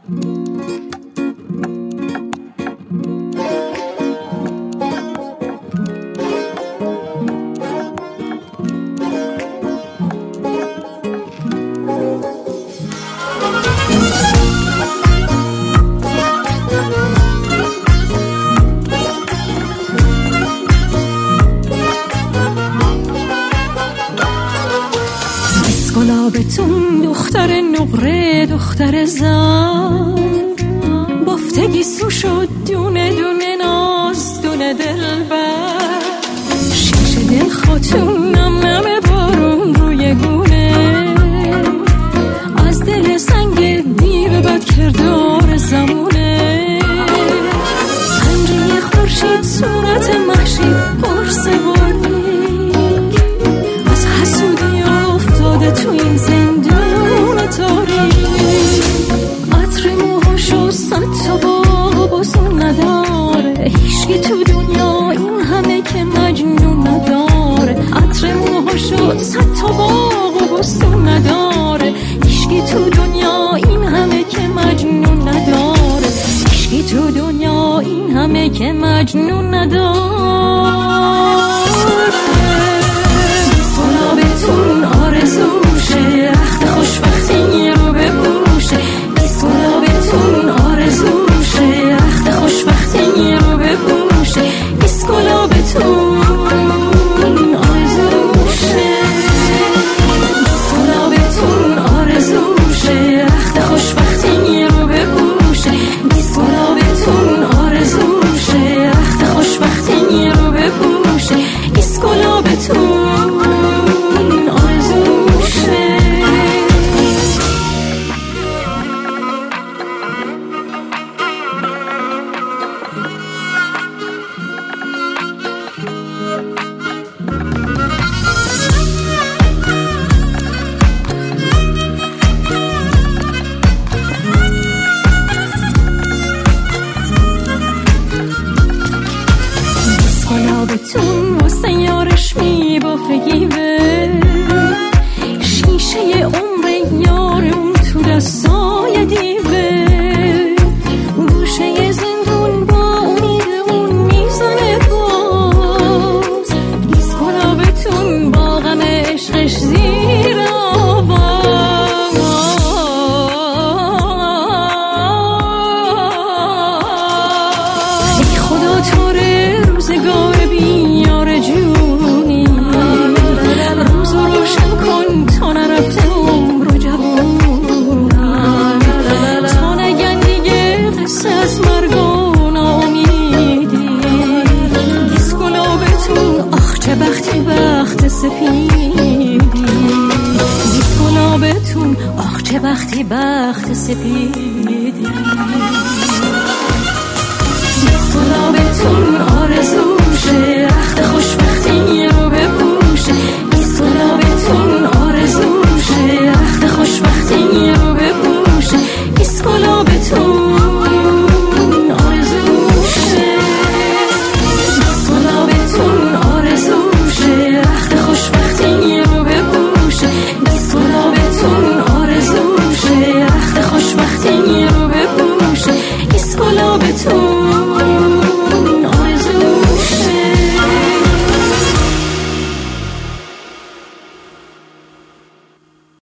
گلابتون دختر نقره دختر زن بافتگی سو شد دونه دونه ناز دونه دلبر شیشه دل خاتون نم نم بارون روی گونه از دل سنگ دیو بد کردار زمونه پنجه خورشید صورت محشید قرص باریک از حسودی افتاده تو این زندون تاریک عطر موهاشو صد تا باغ بازون نداره هیچکی تو دنیا این همه که مجنون نداره عطر موهاشو صد تا باغ بازون نداره هیچکی تو دنیا این همه که مجنون نداره هیچکی تو دنیا این همه که مجنون نداره گلابتون آرزوشه رخت خوشبختی رو بپوشه گلابتون آرزوشه رخت خوشبختی رو بپوشه گلابتون آرزوشه گلابتون آرزوشه رخت خوشبختی رو بپوشه گلابتون آرزوشه رخت خوشبختی رو بپوشه گلابتون گلابتون واسه یارش میبافه گیوه شیشه عمر یار اون تو دستای دیوه گوشه زندون با امید اون میزنه باز گلابتون با غم عشقش زیر خدا طوره روزگار بیار جونی روز روشن کن تا نرفته عمر جوونی تا نگن دیگه قصه از مرگ و ناامیدی گلابتون آخ چه بختی بخت سپیدی گلابتون آخ چه بختی بخت سپیدی گلابتون آرزوشه رخت خوشبختی